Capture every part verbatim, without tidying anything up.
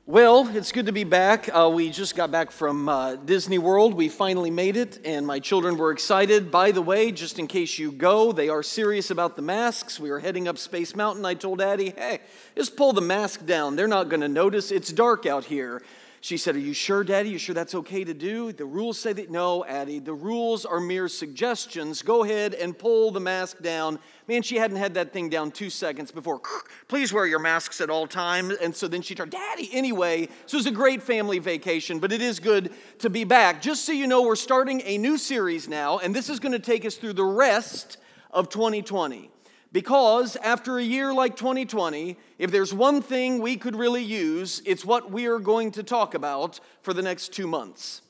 Well, it's good to be back. Uh, we just got back from uh, Disney World. We finally made it, and my children were excited. By the way, just in case you go, they are serious about the masks. We were heading up Space Mountain. I told Addie, hey, just pull the mask down. They're not going to notice. It's dark out here. She said, are you sure, Daddy? You sure that's okay to do? The rules say that. No, Addie, the rules are mere suggestions. Go ahead and pull the mask down. Man, she hadn't had that thing down two seconds before. Please wear your masks at all times. And so then she turned, Daddy, anyway. So it was a great family vacation, but it is good to be back. Just so you know, we're starting a new series now, and this is going to take us through the rest of twenty twenty. Because after a year like twenty twenty, if there's one thing we could really use, it's what we are going to talk about for the next two months.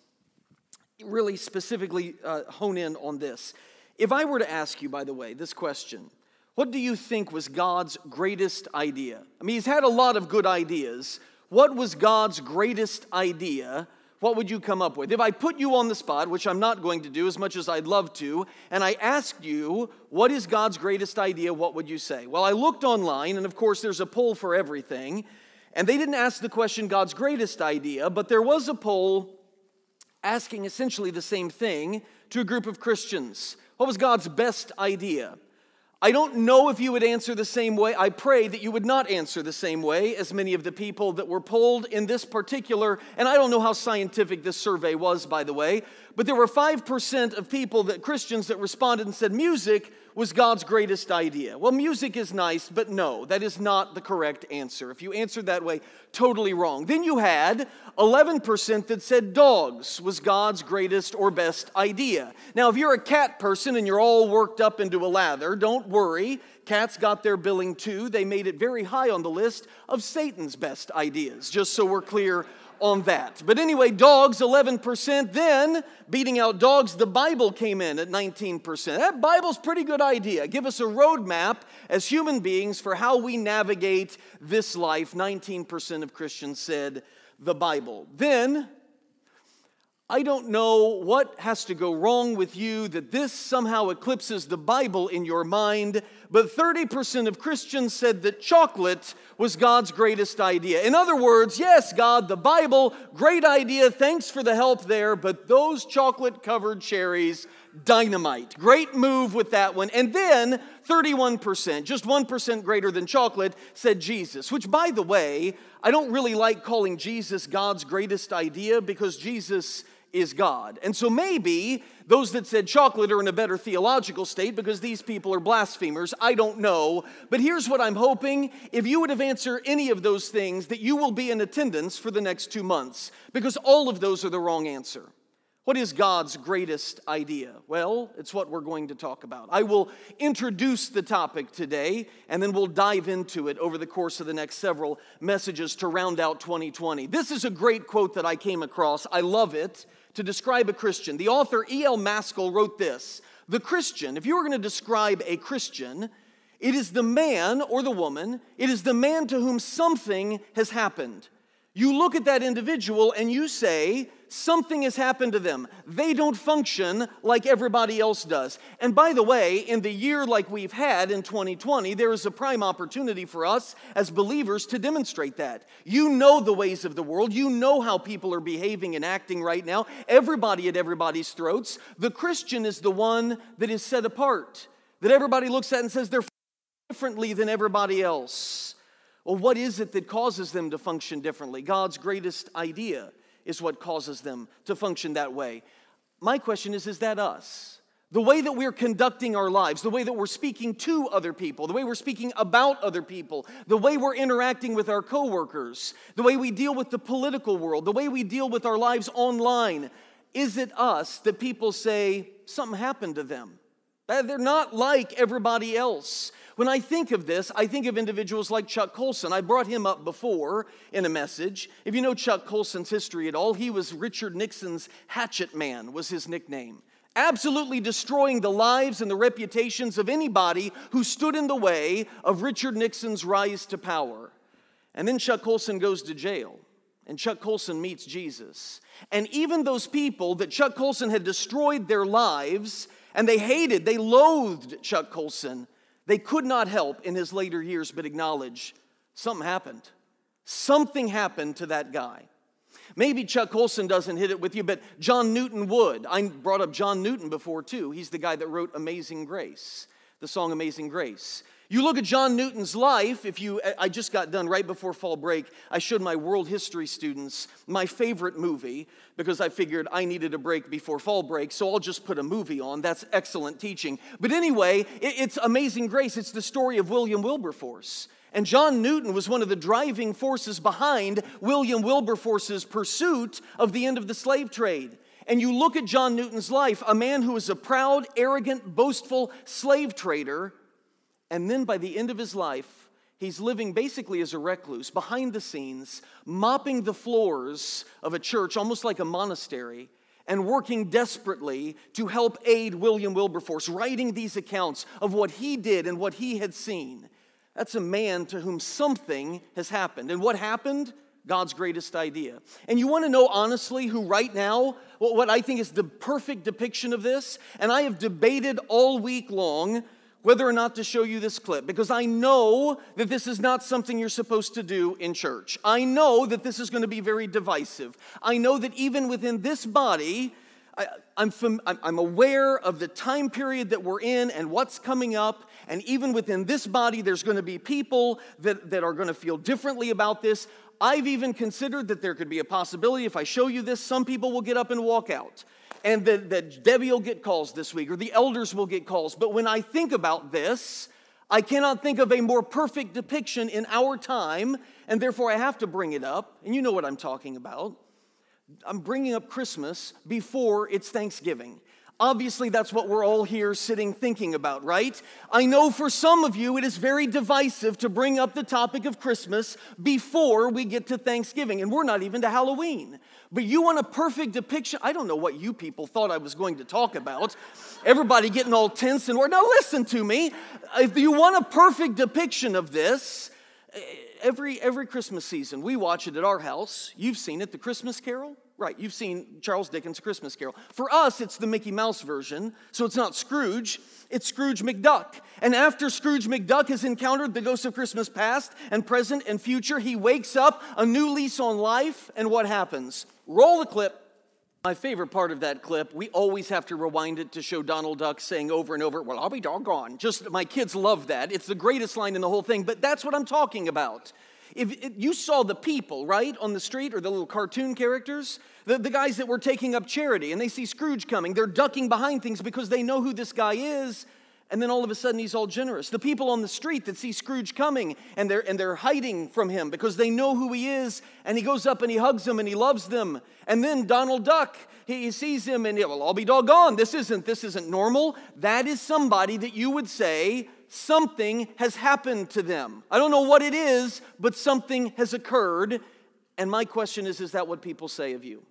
Really specifically uh, hone in on this. If I were to ask you, by the way, this question, what do you think was God's greatest idea? I mean, he's had a lot of good ideas. What was God's greatest idea? What would you come up with? If I put you on the spot, which I'm not going to do as much as I'd love to, and I asked you, what is God's greatest idea, what would you say? Well, I looked online, and of course there's a poll for everything, and they didn't ask the question, God's greatest idea, but there was a poll asking essentially the same thing to a group of Christians. What was God's best idea? I don't know if you would answer the same way. I pray that you would not answer the same way as many of the people that were polled in this particular, and I don't know how scientific this survey was, by the way, but there were five percent of people, that Christians, that responded and said music was God's greatest idea. Well, music is nice, but no, that is not the correct answer. If you answered that way, totally wrong. Then you had eleven percent that said dogs was God's greatest or best idea. Now, if you're a cat person and you're all worked up into a lather, don't worry. Cats got their billing too. They made it very high on the list of Satan's best ideas, just so we're clear on that. But anyway, dogs, eleven percent. Then, beating out dogs, the Bible came in at nineteen percent. That Bible's a pretty good idea. Give us a roadmap as human beings for how we navigate this life. nineteen percent of Christians said the Bible. Then, I don't know what has to go wrong with you that this somehow eclipses the Bible in your mind, but thirty percent of Christians said that chocolate was God's greatest idea. In other words, yes, God, the Bible, great idea, thanks for the help there, but those chocolate-covered cherries, dynamite. Great move with that one. And then thirty-one percent, just one percent greater than chocolate, said Jesus, which, by the way, I don't really like calling Jesus God's greatest idea because Jesus is God. And so maybe those that said chocolate are in a better theological state because these people are blasphemers. I don't know. But here's what I'm hoping. If you would have answered any of those things, that you will be in attendance for the next two months because all of those are the wrong answer. What is God's greatest idea? Well, it's what we're going to talk about. I will introduce the topic today, and then we'll dive into it over the course of the next several messages to round out twenty twenty. This is a great quote that I came across. I love it to describe a Christian. The author E L Maskell wrote this: the Christian, if you were going to describe a Christian, it is the man or the woman, it is the man to whom something has happened. You look at that individual and you say, something has happened to them. They don't function like everybody else does. And by the way, in the year like we've had in twenty twenty, there is a prime opportunity for us as believers to demonstrate that. You know the ways of the world. You know how people are behaving and acting right now. Everybody at everybody's throats. The Christian is the one that is set apart, that everybody looks at and says they're differently than everybody else. Well, what is it that causes them to function differently? God's greatest idea is what causes them to function that way. My question is, is that us? The way that we're conducting our lives, the way that we're speaking to other people, the way we're speaking about other people, the way we're interacting with our coworkers, the way we deal with the political world, the way we deal with our lives online, is it us that people say something happened to them? They're not like everybody else. When I think of this, I think of individuals like Chuck Colson. I brought him up before in a message. If you know Chuck Colson's history at all, he was Richard Nixon's hatchet man, was his nickname. Absolutely destroying the lives and the reputations of anybody who stood in the way of Richard Nixon's rise to power. And then Chuck Colson goes to jail. And Chuck Colson meets Jesus. And even those people that Chuck Colson had destroyed their lives, and they hated, they loathed Chuck Colson, they could not help in his later years but acknowledge something happened. Something happened to that guy. Maybe Chuck Colson doesn't hit it with you, but John Newton would. I brought up John Newton before, too. He's the guy that wrote Amazing Grace, the song Amazing Grace. You look at John Newton's life, if you, I just got done right before fall break, I showed my world history students my favorite movie because I figured I needed a break before fall break, so I'll just put a movie on. That's excellent teaching. But anyway, it's Amazing Grace. It's the story of William Wilberforce. And John Newton was one of the driving forces behind William Wilberforce's pursuit of the end of the slave trade. And you look at John Newton's life, a man who was a proud, arrogant, boastful slave trader. And then by the end of his life, he's living basically as a recluse, behind the scenes, mopping the floors of a church, almost like a monastery, and working desperately to help aid William Wilberforce, writing these accounts of what he did and what he had seen. That's a man to whom something has happened. And what happened? God's greatest idea. And you want to know honestly who right now, what I think is the perfect depiction of this? And I have debated all week long whether or not to show you this clip, because I know that this is not something you're supposed to do in church. I know that this is going to be very divisive. I know that even within this body, I, I'm, fam- I'm aware of the time period that we're in and what's coming up, and even within this body, there's going to be people that, that are going to feel differently about this. I've even considered that there could be a possibility, if I show you this, some people will get up and walk out. And that, that Debbie will get calls this week, or the elders will get calls. But when I think about this, I cannot think of a more perfect depiction in our time, and therefore I have to bring it up. And you know what I'm talking about. I'm bringing up Christmas before it's Thanksgiving. Obviously, that's what we're all here sitting thinking about, right? I know for some of you it is very divisive to bring up the topic of Christmas before we get to Thanksgiving, and we're not even to Halloween. But you want a perfect depiction? I don't know what you people thought I was going to talk about. Everybody getting all tense and worried. Now listen to me. If you want a perfect depiction of this, every, every Christmas season, we watch it at our house. You've seen it, The Christmas Carol. Right, you've seen Charles Dickens' Christmas Carol. For us, it's the Mickey Mouse version, so it's not Scrooge, it's Scrooge McDuck. And after Scrooge McDuck has encountered the ghosts of Christmas past and present and future, he wakes up, a new lease on life, and what happens? Roll the clip. My favorite part of that clip, we always have to rewind it to show Donald Duck saying over and over, "Well, I'll be doggone." Just, my kids love that. It's the greatest line in the whole thing, but that's what I'm talking about. If it, you saw the people, right, on the street, or the little cartoon characters, the, the guys that were taking up charity, and they see Scrooge coming, they're ducking behind things because they know who this guy is, and then all of a sudden he's all generous. The people on the street that see Scrooge coming, and they're, and they're hiding from him because they know who he is, and he goes up and he hugs them and he loves them. And then Donald Duck, he, he sees him and, well, I'll be doggone, this isn't, this isn't normal. That is somebody that you would say, something has happened to them. I don't know what it is, but something has occurred. And my question is, is that what people say of you?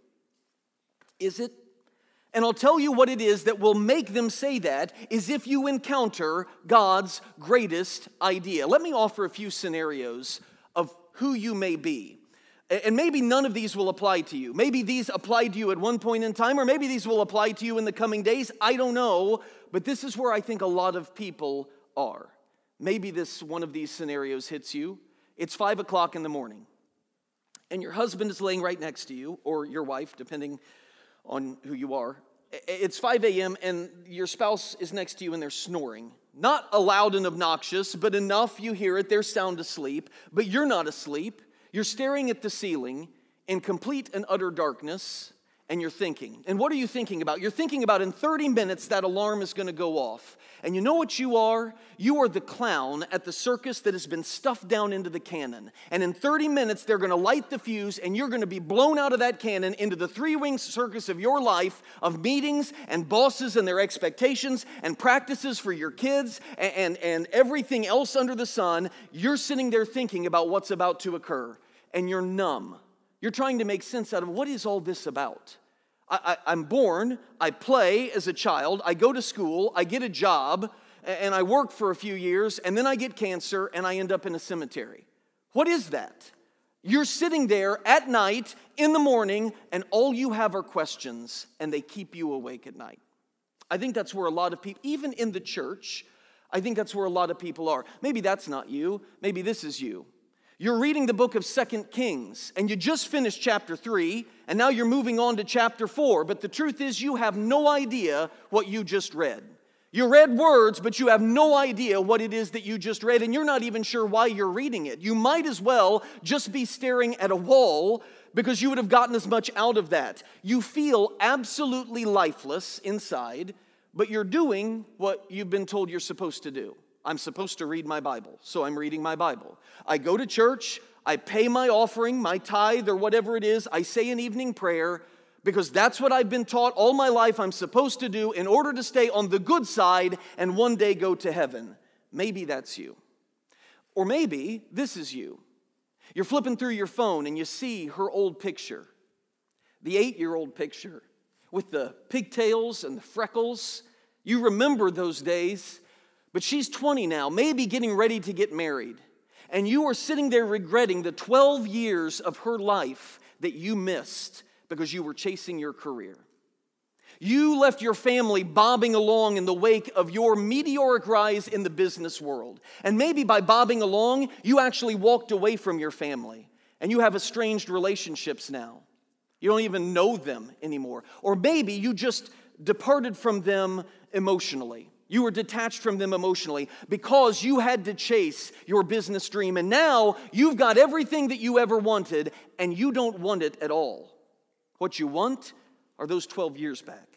Is it? And I'll tell you what it is that will make them say that is if you encounter God's greatest idea. Let me offer a few scenarios of who you may be. And maybe none of these will apply to you. Maybe these applied to you at one point in time, or maybe these will apply to you in the coming days. I don't know, but this is where I think a lot of people are. Maybe this one of these scenarios hits you. It's five o'clock in the morning, and your husband is laying right next to you, or your wife, depending on who you are. It's five a.m., and your spouse is next to you, and they're snoring. Not loud and obnoxious, but enough you hear it. They're sound asleep, but you're not asleep. You're staring at the ceiling in complete and utter darkness, and you're thinking. And what are you thinking about? You're thinking about in thirty minutes that alarm is going to go off. And you know what you are? You are the clown at the circus that has been stuffed down into the cannon. And in thirty minutes, they're going to light the fuse, and you're going to be blown out of that cannon into the three-winged circus of your life, of meetings and bosses and their expectations and practices for your kids and, and, and everything else under the sun. You're sitting there thinking about what's about to occur, and you're numb. You're trying to make sense out of what is all this about? I, I, I'm born, I play as a child, I go to school, I get a job, and I work for a few years, and then I get cancer, and I end up in a cemetery. What is that? You're sitting there at night, in the morning, and all you have are questions, and they keep you awake at night. I think that's where a lot of people, even in the church, I think that's where a lot of people are. Maybe that's not you. Maybe this is you. You're reading the book of Second Kings, and you just finished chapter three, and now you're moving on to chapter four, but the truth is you have no idea what you just read. You read words, but you have no idea what it is that you just read, and you're not even sure why you're reading it. You might as well just be staring at a wall because you would have gotten as much out of that. You feel absolutely lifeless inside, but you're doing what you've been told you're supposed to do. I'm supposed to read my Bible, so I'm reading my Bible. I go to church, I pay my offering, my tithe, or whatever it is. I say an evening prayer because that's what I've been taught all my life I'm supposed to do in order to stay on the good side and one day go to heaven. Maybe that's you. Or maybe this is you. You're flipping through your phone and you see her old picture, the eight-year-old picture with the pigtails and the freckles. You remember those days. But she's twenty now, maybe getting ready to get married. And you are sitting there regretting the twelve years of her life that you missed because you were chasing your career. You left your family bobbing along in the wake of your meteoric rise in the business world. And maybe by bobbing along, you actually walked away from your family. And you have estranged relationships now. You don't even know them anymore. Or maybe you just departed from them emotionally. You were detached from them emotionally because you had to chase your business dream. And now you've got everything that you ever wanted and you don't want it at all. What you want are those twelve years back.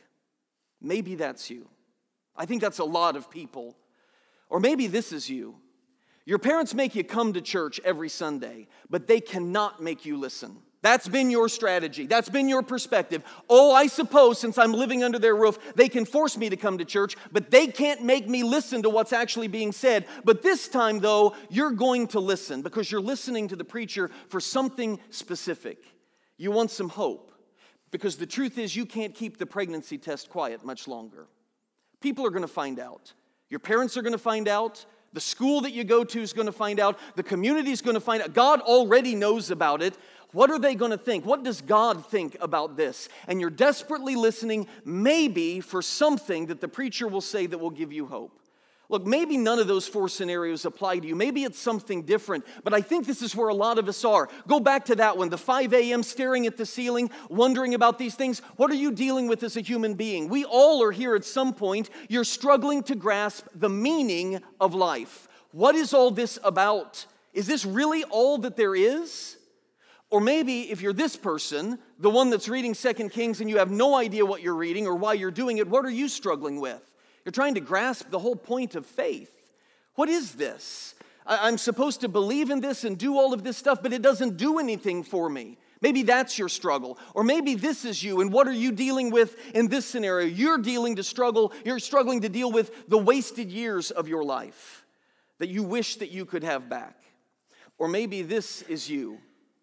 Maybe that's you. I think that's a lot of people. Or maybe this is you. Your parents make you come to church every Sunday, but they cannot make you listen. That's been your strategy. That's been your perspective. Oh, I suppose since I'm living under their roof, they can force me to come to church, but they can't make me listen to what's actually being said. But this time, though, you're going to listen because you're listening to the preacher for something specific. You want some hope because the truth is you can't keep the pregnancy test quiet much longer. People are going to find out. Your parents are going to find out. The school that you go to is going to find out. The community is going to find out. God already knows about it. What are they going to think? What does God think about this? And you're desperately listening, maybe for something that the preacher will say that will give you hope. Look, maybe none of those four scenarios apply to you. Maybe it's something different, but I think this is where a lot of us are. Go back to that one, the five a.m. staring at the ceiling, wondering about these things. What are you dealing with as a human being? We all are here at some point. You're struggling to grasp the meaning of life. What is all this about? Is this really all that there is? Or maybe if you're this person, the one that's reading Second Kings and you have no idea what you're reading or why you're doing it, what are you struggling with? You're trying to grasp the whole point of faith. What is this? I'm supposed to believe in this and do all of this stuff, but it doesn't do anything for me. Maybe that's your struggle. Or maybe this is you, and what are you dealing with in this scenario? You're dealing to struggle, you're struggling to deal with the wasted years of your life that you wish that you could have back. Or maybe this is you.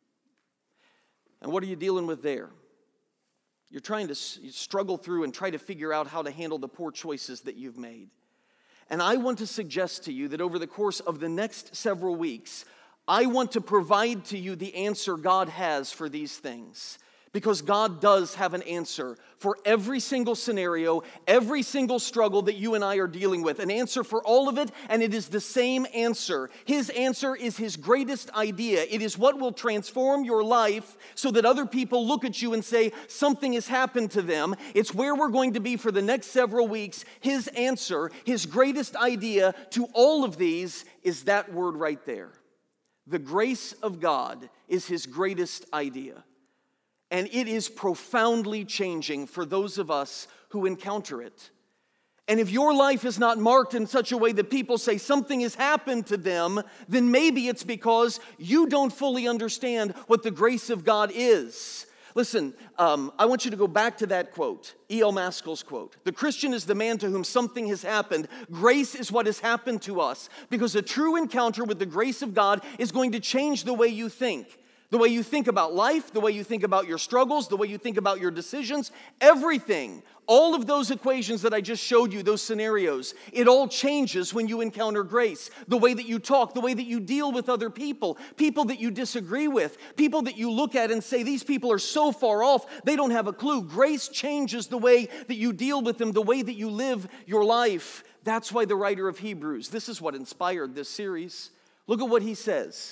And what are you dealing with there? You're trying to struggle through and try to figure out how to handle the poor choices that you've made. And I want to suggest to you that over the course of the next several weeks, I want to provide to you the answer God has for these things. Because God does have an answer for every single scenario, every single struggle that you and I are dealing with. An answer for all of it, and it is the same answer. His answer is His greatest idea. It is what will transform your life so that other people look at you and say, something has happened to them. It's where we're going to be for the next several weeks. His answer, His greatest idea to all of these is that word right there. The grace of God is His greatest idea. And it is profoundly changing for those of us who encounter it. And if your life is not marked in such a way that people say something has happened to them, then maybe it's because you don't fully understand what the grace of God is. Listen, um, I want you to go back to that quote, E L Maskell's quote. The Christian is the man to whom something has happened. Grace is what has happened to us. Because a true encounter with the grace of God is going to change the way you think. The way you think about life, the way you think about your struggles, the way you think about your decisions, everything. All of those equations that I just showed you, those scenarios, it all changes when you encounter grace. The way that you talk, the way that you deal with other people, people that you disagree with, people that you look at and say, these people are so far off, they don't have a clue. Grace changes the way that you deal with them, the way that you live your life. That's why the writer of Hebrews, this is what inspired this series. Look at what he says.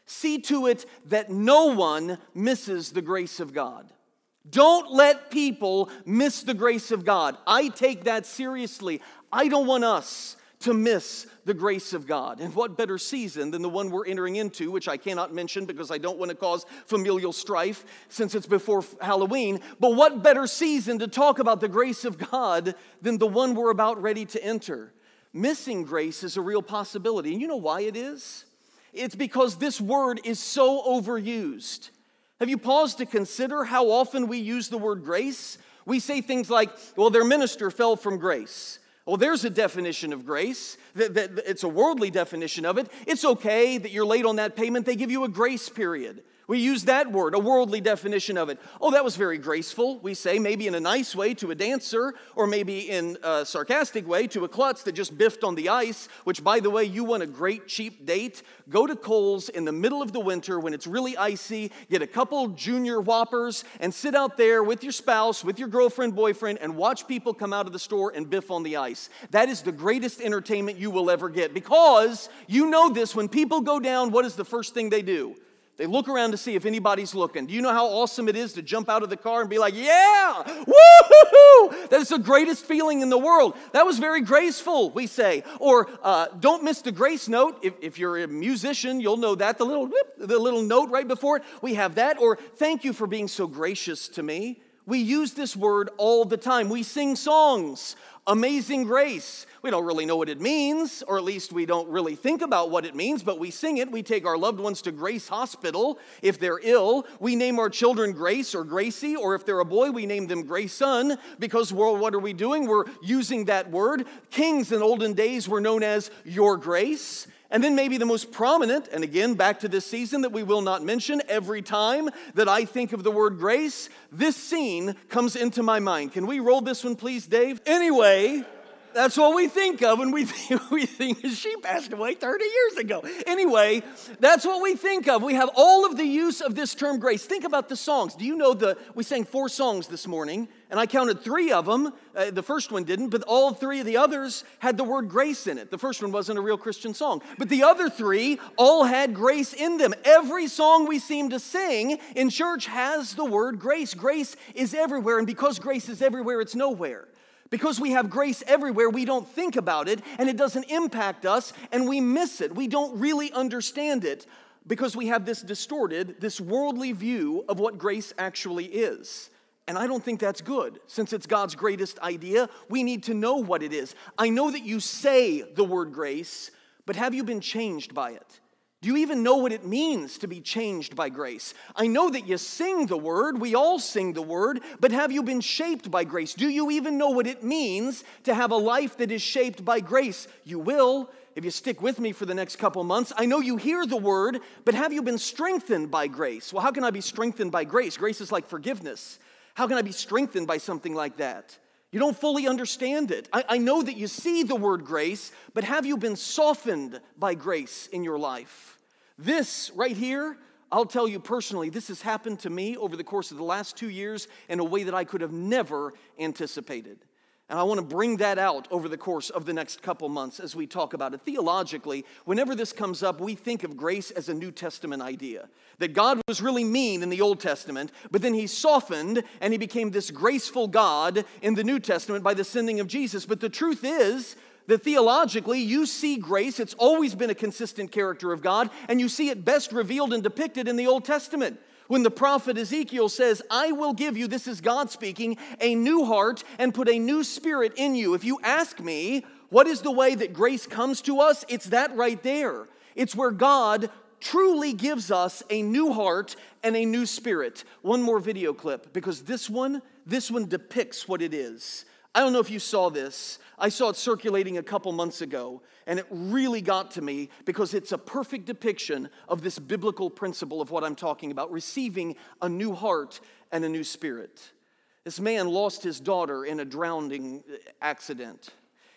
See to it that no one misses the grace of God. Don't let people miss the grace of God. I take that seriously. I don't want us to miss the grace of God. And what better season than the one we're entering into, which I cannot mention because I don't want to cause familial strife since it's before Halloween. But what better season to talk about the grace of God than the one we're about ready to enter? Missing grace is a real possibility. And you know why it is? It's because this word is so overused. Have you paused to consider how often we use the word grace? We say things like, well, their minister fell from grace. Well, there's a definition of grace. It's a worldly definition of it. It's okay that you're late on that payment. They give you a grace period. We use that word, a worldly definition of it. Oh, that was very graceful, we say, maybe in a nice way to a dancer, or maybe in a sarcastic way to a klutz that just biffed on the ice, which, by the way, you want a great cheap date? Go to Kohl's in the middle of the winter when it's really icy, get a couple junior whoppers, and sit out there with your spouse, with your girlfriend, boyfriend, and watch people come out of the store and biff on the ice. That is the greatest entertainment you will ever get, because you know this, when people go down, what is the first thing they do? They look around to see if anybody's looking. Do you know how awesome it is to jump out of the car and be like, yeah, woo-hoo-hoo! That is the greatest feeling in the world. That was very graceful, we say. Or uh, don't miss the grace note. If, if you're a musician, you'll know that. The little, whoop, the little note right before it, we have that. Or thank you for being so gracious to me. We use this word all the time. We sing songs. Amazing grace. We don't really know what it means, or at least we don't really think about what it means, but we sing it. We take our loved ones to Grace Hospital if they're ill. We name our children Grace or Gracie, or if they're a boy, we name them Grayson, because well, what are we doing? We're using that word. Kings in olden days were known as Your Grace. And then maybe the most prominent, and again, back to this season that we will not mention, every time that I think of the word grace, this scene comes into my mind. Can we roll this one, please, Dave? Anyway, that's what we think of when we think, we think she passed away thirty years ago. Anyway, that's what we think of. We have all of the use of this term grace. Think about the songs. Do you know the, we sang four songs this morning, and I counted three of them. Uh, the first one didn't, but all three of the others had the word grace in it. The first one wasn't a real Christian song, but the other three all had grace in them. Every song we seem to sing in church has the word grace. Grace is everywhere, and because grace is everywhere, it's nowhere. Because we have grace everywhere, we don't think about it, and it doesn't impact us, and we miss it. We don't really understand it because we have this distorted, this worldly view of what grace actually is. And I don't think that's good. Since it's God's greatest idea, we need to know what it is. I know that you say the word grace, but have you been changed by it? Do you even know what it means to be changed by grace? I know that you sing the word, we all sing the word, but have you been shaped by grace? Do you even know what it means to have a life that is shaped by grace? You will, if you stick with me for the next couple months. I know you hear the word, but have you been strengthened by grace? Well, how can I be strengthened by grace? Grace is like forgiveness. How can I be strengthened by something like that? You don't fully understand it. I, I know that you see the word grace, but have you been softened by grace in your life? This right here, I'll tell you personally, this has happened to me over the course of the last two years in a way that I could have never anticipated. And I want to bring that out over the course of the next couple months as we talk about it. Theologically, whenever this comes up, we think of grace as a New Testament idea. That God was really mean in the Old Testament, but then he softened and he became this graceful God in the New Testament by the sending of Jesus. But the truth is that theologically, you see grace. It's always been a consistent character of God, and you see it best revealed and depicted in the Old Testament. When the prophet Ezekiel says, I will give you, this is God speaking, a new heart and put a new spirit in you. If you ask me, what is the way that grace comes to us? It's that right there. It's where God truly gives us a new heart and a new spirit. One more video clip, because this one, this one depicts what it is. I don't know if you saw this. I saw it circulating a couple months ago, and it really got to me because it's a perfect depiction of this biblical principle of what I'm talking about, receiving a new heart and a new spirit. This man lost his daughter in a drowning accident.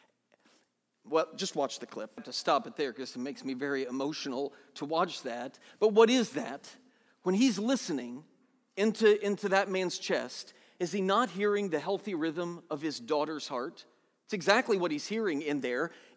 Well, just watch the clip. I have to stop it there because it makes me very emotional to watch that. But what is that? When he's listening into, into that man's chest, is he not hearing the healthy rhythm of his daughter's heart? It's exactly what he's hearing in there.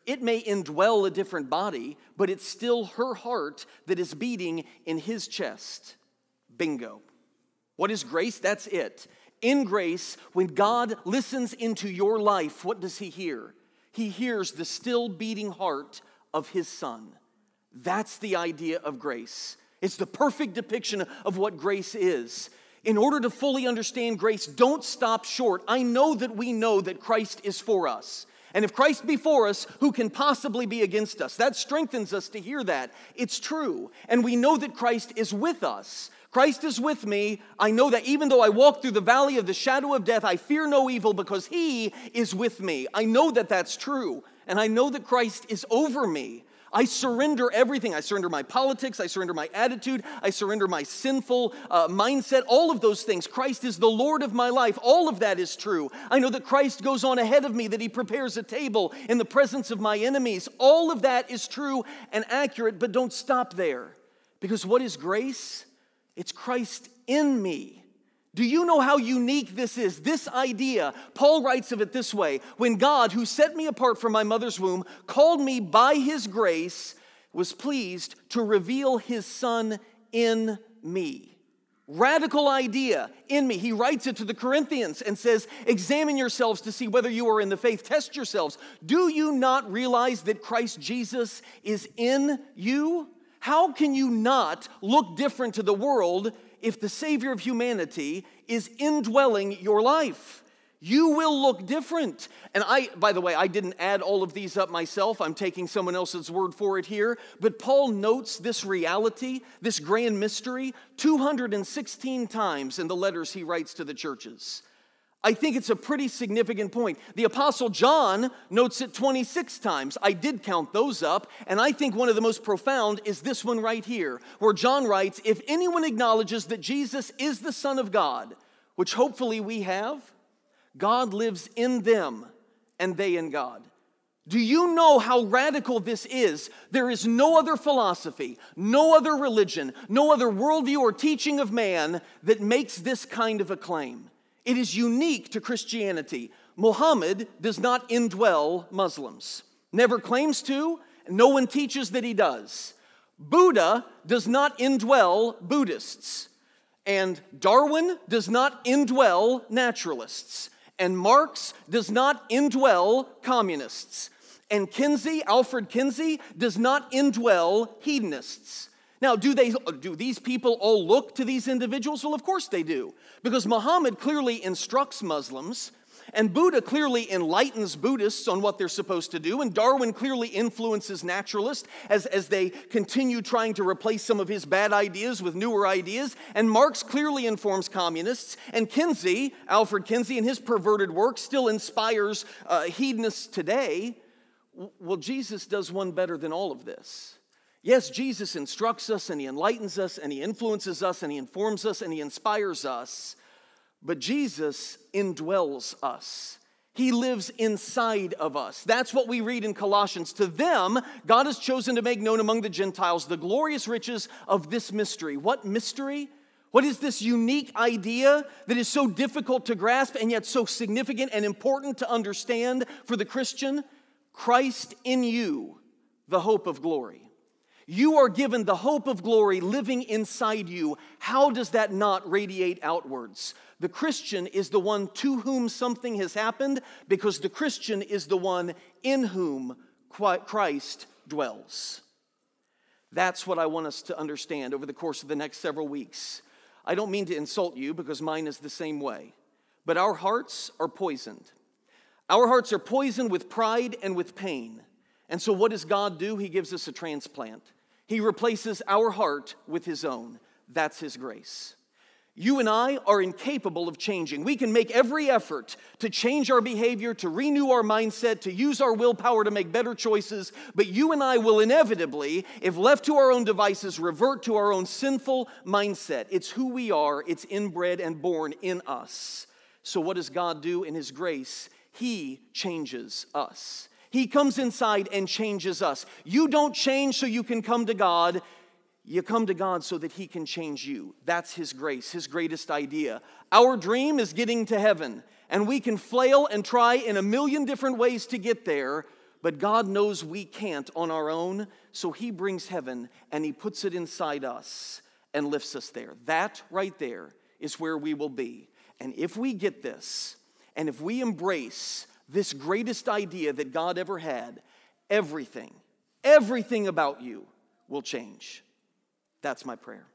It may indwell a different body, but it's still her heart that is beating in his chest. Bingo. What is grace? That's it. In grace, when God listens into your life, what does he hear? He hears the still beating heart of his Son. That's the idea of grace. It's the perfect depiction of what grace is. In order to fully understand grace, don't stop short. I know that we know that Christ is for us. And if Christ be for us, who can possibly be against us? That strengthens us to hear that. It's true. And we know that Christ is with us. Christ is with me. I know that even though I walk through the valley of the shadow of death, I fear no evil because he is with me. I know that that's true. And I know that Christ is over me. I surrender everything. I surrender my politics. I surrender my attitude. I surrender my sinful uh, mindset. All of those things. Christ is the Lord of my life. All of that is true. I know that Christ goes on ahead of me, that he prepares a table in the presence of my enemies. All of that is true and accurate, but don't stop there. Because what is grace? It's Christ in me. Do you know how unique this is? This idea, Paul writes of it this way: when God, who set me apart from my mother's womb, called me by his grace, was pleased to reveal his Son in me. Radical idea, in me. He writes it to the Corinthians and says, examine yourselves to see whether you are in the faith. Test yourselves. Do you not realize that Christ Jesus is in you? How can you not look different to the world if the Savior of humanity is indwelling your life? You will look different. And I, by the way, I didn't add all of these up myself. I'm taking someone else's word for it here. But Paul notes this reality, this grand mystery, two hundred sixteen times in the letters he writes to the churches. I think it's a pretty significant point. The Apostle John notes it twenty-six times. I did count those up, and I think one of the most profound is this one right here, where John writes, if anyone acknowledges that Jesus is the Son of God, which hopefully we have, God lives in them, and they in God. Do you know how radical this is? There is no other philosophy, no other religion, no other worldview or teaching of man that makes this kind of a claim. It is unique to Christianity. Muhammad does not indwell Muslims. Never claims to, and no one teaches that he does. Buddha does not indwell Buddhists. And Darwin does not indwell naturalists. And Marx does not indwell communists. And Kinsey, Alfred Kinsey, does not indwell hedonists. Now, do they, do these people all look to these individuals? Well, of course they do. Because Muhammad clearly instructs Muslims, and Buddha clearly enlightens Buddhists on what they're supposed to do, and Darwin clearly influences naturalists as, as they continue trying to replace some of his bad ideas with newer ideas, and Marx clearly informs communists, and Kinsey, Alfred Kinsey, in his perverted work still inspires uh, hedonists today. Well, Jesus does one better than all of this. Yes, Jesus instructs us, and he enlightens us, and he influences us, and he informs us, and he inspires us. But Jesus indwells us. He lives inside of us. That's what we read in Colossians. To them, God has chosen to make known among the Gentiles the glorious riches of this mystery. What mystery? What is this unique idea that is so difficult to grasp and yet so significant and important to understand for the Christian? Christ in you, the hope of glory. You are given the hope of glory living inside you. How does that not radiate outwards? The Christian is the one to whom something has happened because the Christian is the one in whom Christ dwells. That's what I want us to understand over the course of the next several weeks. I don't mean to insult you because mine is the same way, but our hearts are poisoned. Our hearts are poisoned with pride and with pain. And so what does God do? He gives us a transplant. He replaces our heart with his own. That's his grace. You and I are incapable of changing. We can make every effort to change our behavior, to renew our mindset, to use our willpower to make better choices, but you and I will inevitably, if left to our own devices, revert to our own sinful mindset. It's who we are. It's inbred and born in us. So what does God do in his grace? He changes us. He comes inside and changes us. You don't change so you can come to God. You come to God so that he can change you. That's his grace, his greatest idea. Our dream is getting to heaven, and we can flail and try in a million different ways to get there, But God knows we can't on our own, so he brings heaven and he puts it inside us and lifts us there. That right there is where we will be. And if we get this, and if we embrace this greatest idea that God ever had, everything, everything about you will change. That's my prayer.